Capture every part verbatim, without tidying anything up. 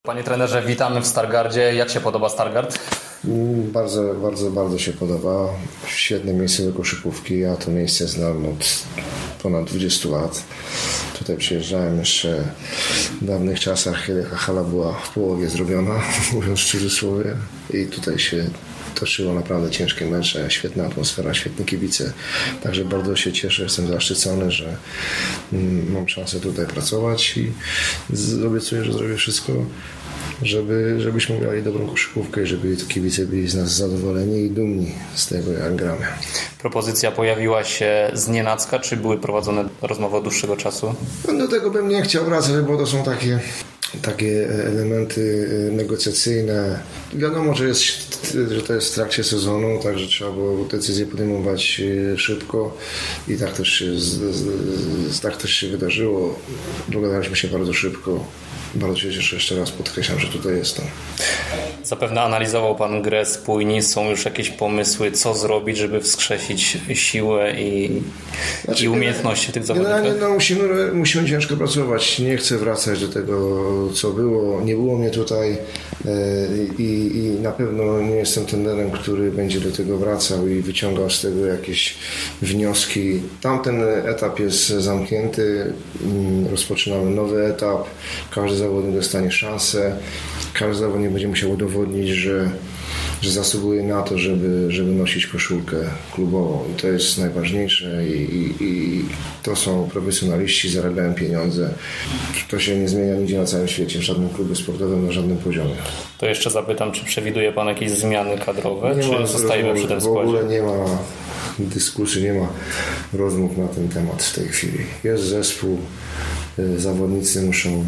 Panie trenerze, witamy w Stargardzie. Jak się podoba Stargard? Bardzo, bardzo, bardzo się podoba. Świetne miejsce do koszykówki. Ja to miejsce znam od ponad dwudziestu lat. Tutaj przyjeżdżałem jeszcze w dawnych czasach, kiedy hala była w połowie zrobiona, mówiąc w cudzysłowie. I tutaj się toczyło naprawdę ciężkie mecze, świetna atmosfera, świetni kibice. Także bardzo się cieszę, jestem zaszczycony, że mam szansę tutaj pracować i obiecuję, że zrobię wszystko, żeby, żebyśmy grali dobrą koszykówkę i żeby kibice byli z nas zadowoleni i dumni z tego, jak gramy. Propozycja pojawiła się znienacka, czy były prowadzone rozmowy od dłuższego czasu? No, do tego bym nie chciał wracać, bo to są takie takie elementy negocjacyjne. Wiadomo, że, jest, że to jest w trakcie sezonu, także trzeba było decyzję podejmować szybko i tak też się, z, z, tak też się wydarzyło. Dogadaliśmy się bardzo szybko. Bardzo się cieszę, jeszcze raz podkreślam, że tutaj jestem. Zapewne analizował Pan grę spójni. Są już jakieś pomysły, co zrobić, żeby wskrzesić siłę i, znaczy, i umiejętności tych zawodników? Generalnie no, musimy, musimy ciężko pracować. Nie chcę wracać do tego, co było. Nie było mnie tutaj i, i na pewno nie jestem trenerem, który będzie do tego wracał i wyciągał z tego jakieś wnioski. Tamten etap jest zamknięty. Rozpoczynamy nowy etap. Każdy zawodnik dostanie szansę. Każdy zawodnik będzie musiał udowodnić, że, że zasługuje na to, żeby, żeby nosić koszulkę klubową. I to jest najważniejsze i, i, i to są profesjonaliści, zarabiają pieniądze. To się nie zmienia nigdzie na całym świecie, w żadnym klubie sportowym, na żadnym poziomie. To jeszcze zapytam, czy przewiduje Pan jakieś zmiany kadrowe, nie czy ma, zostajemy przy tym składzie? W ogóle nie ma dyskusji, nie ma rozmów na ten temat w tej chwili. Jest zespół, zawodnicy muszą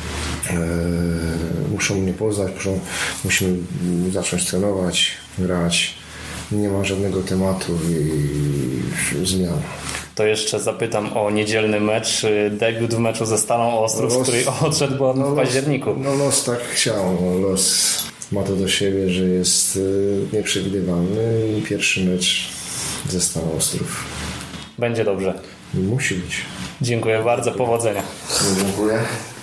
muszą mnie poznać, muszą, musimy zacząć trenować, grać. Nie ma żadnego tematu i zmian. To jeszcze zapytam o niedzielny mecz. Debiut w meczu ze Stalą Ostrów, z której odszedł Pan no w październiku. Los, no los tak chciał. No los ma to do siebie, że jest nieprzewidywalny i pierwszy mecz ze Stalą Ostrów. Będzie dobrze. Musi być. Dziękuję bardzo. Powodzenia. Dziękuję.